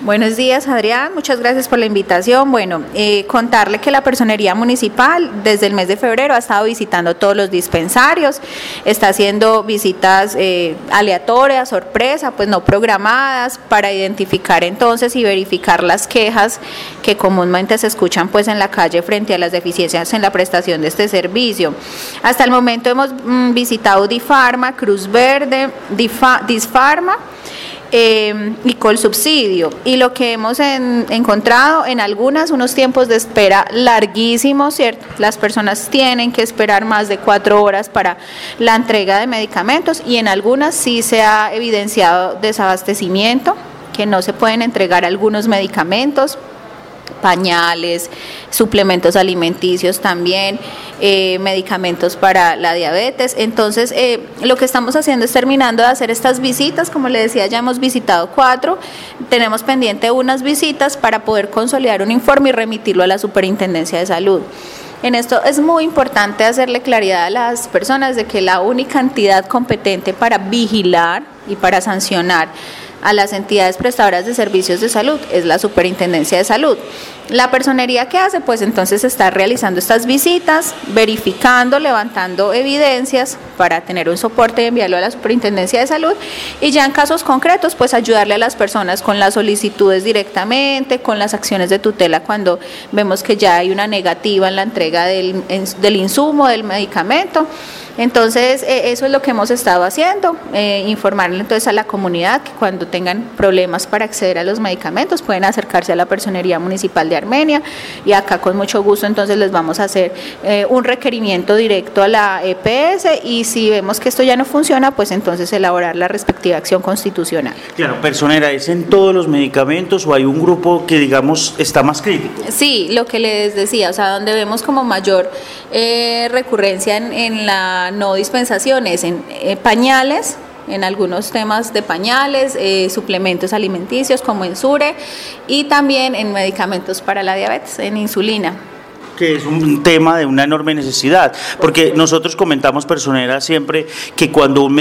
Buenos días, Adrián, muchas gracias por la invitación. Bueno, contarle que la Personería Municipal desde el mes de febrero ha estado visitando todos los dispensarios, está haciendo visitas aleatorias, sorpresa, pues no programadas, para identificar entonces y verificar las quejas que comúnmente se escuchan pues en la calle frente a las deficiencias en la prestación de este servicio. Hasta el momento hemos visitado Difarma, Cruz Verde, Disfarma, y Colsubsidio, y lo que hemos encontrado en algunas, unos tiempos de espera larguísimos, ¿cierto? Las personas tienen que esperar más de 4 horas para la entrega de medicamentos, y en algunas sí se ha evidenciado desabastecimiento, que no se pueden entregar algunos medicamentos, pañales, suplementos alimenticios también, medicamentos para la diabetes. Entonces, lo que estamos haciendo es terminando de hacer estas visitas. Como le decía, ya hemos visitado 4, tenemos pendiente unas visitas para poder consolidar un informe y remitirlo a la Superintendencia de Salud. En esto es muy importante hacerle claridad a las personas de que la única entidad competente para vigilar y para sancionar a las entidades prestadoras de servicios de salud es la Superintendencia de Salud. La personería que hace, pues entonces está realizando estas visitas, verificando, levantando evidencias para tener un soporte y enviarlo a la Superintendencia de Salud, y ya en casos concretos pues ayudarle a las personas con las solicitudes directamente, con las acciones de tutela cuando vemos que ya hay una negativa en la entrega del insumo, del medicamento. Entonces, eso es lo que hemos estado haciendo, informarle entonces a la comunidad que cuando tengan problemas para acceder a los medicamentos pueden acercarse a la Personería Municipal de Armenia, y acá con mucho gusto entonces les vamos a hacer un requerimiento directo a la EPS, y si vemos que esto ya no funciona, pues entonces elaborar la respectiva acción constitucional. Claro, personera, ¿es en todos los medicamentos o hay un grupo que digamos está más crítico? Sí, lo que les decía, o sea, donde vemos como mayor recurrencia en la no dispensaciones, en pañales, en algunos temas de pañales, suplementos alimenticios como Ensure, y también en medicamentos para la diabetes, en insulina, que es un tema de una enorme necesidad, porque nosotros comentamos, personera, siempre que cuando un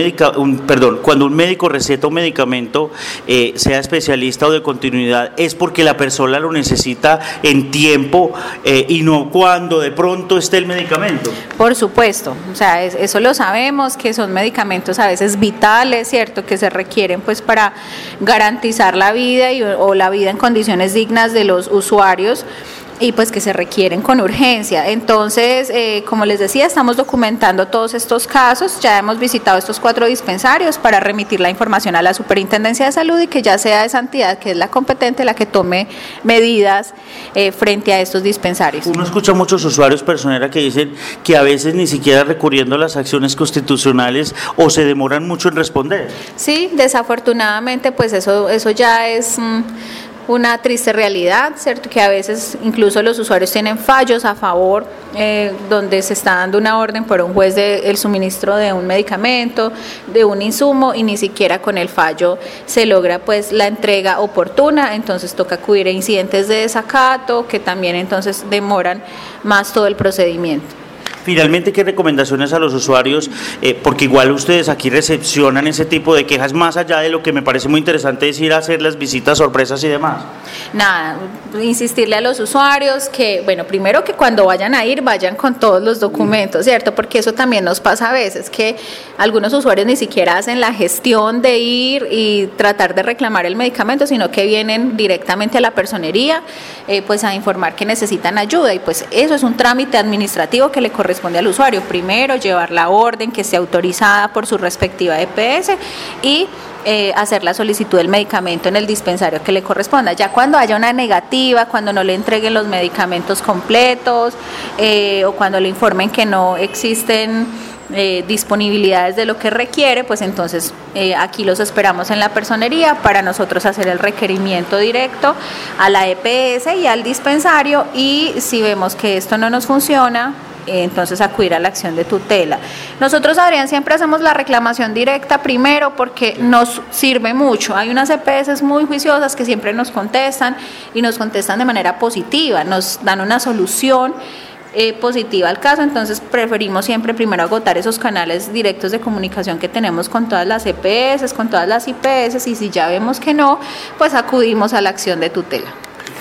médico receta un medicamento, sea especialista o de continuidad, es porque la persona lo necesita en tiempo y no cuando de pronto esté el medicamento. Por supuesto, o sea, eso lo sabemos, que son medicamentos a veces vitales, ¿cierto?, que se requieren pues para garantizar la vida o la vida en condiciones dignas de los usuarios, y pues que se requieren con urgencia. Entonces, como les decía, estamos documentando todos estos casos, ya hemos visitado estos 4 dispensarios para remitir la información a la Superintendencia de Salud y que ya sea esa entidad que es la competente la que tome medidas frente a estos dispensarios. Uno escucha a muchos usuarios, personera, que dicen que a veces ni siquiera recurriendo a las acciones constitucionales o se demoran mucho en responder. Sí, desafortunadamente pues eso ya es una triste realidad, ¿cierto?, que a veces incluso los usuarios tienen fallos a favor, donde se está dando una orden por un juez del suministro de un medicamento, de un insumo, y ni siquiera con el fallo se logra pues la entrega oportuna. Entonces toca acudir a incidentes de desacato que también entonces demoran más todo el procedimiento. Finalmente, ¿qué recomendaciones a los usuarios? Porque igual ustedes aquí recepcionan ese tipo de quejas, más allá de lo que me parece muy interesante es ir a hacer las visitas sorpresas y demás. Nada, insistirle a los usuarios que, bueno, primero que cuando vayan a ir, vayan con todos los documentos, ¿cierto? Porque eso también nos pasa a veces, que algunos usuarios ni siquiera hacen la gestión de ir y tratar de reclamar el medicamento, sino que vienen directamente a la personería, pues a informar que necesitan ayuda, y pues eso es un trámite administrativo que le corresponde al usuario. Primero, llevar la orden que esté autorizada por su respectiva EPS y hacer la solicitud del medicamento en el dispensario que le corresponda. Ya cuando haya una negativa, cuando no le entreguen los medicamentos completos o cuando le informen que no existen disponibilidades de lo que requiere, pues entonces aquí los esperamos en la personería para nosotros hacer el requerimiento directo a la EPS y al dispensario, y si vemos que esto no nos funciona, entonces acudir a la acción de tutela. Nosotros, Adrián, siempre hacemos la reclamación directa primero porque nos sirve mucho. Hay unas EPS muy juiciosas que siempre nos contestan y nos contestan de manera positiva, nos dan una solución positiva al caso, entonces preferimos siempre primero agotar esos canales directos de comunicación que tenemos con todas las EPS, con todas las IPS, y si ya vemos que no, pues acudimos a la acción de tutela.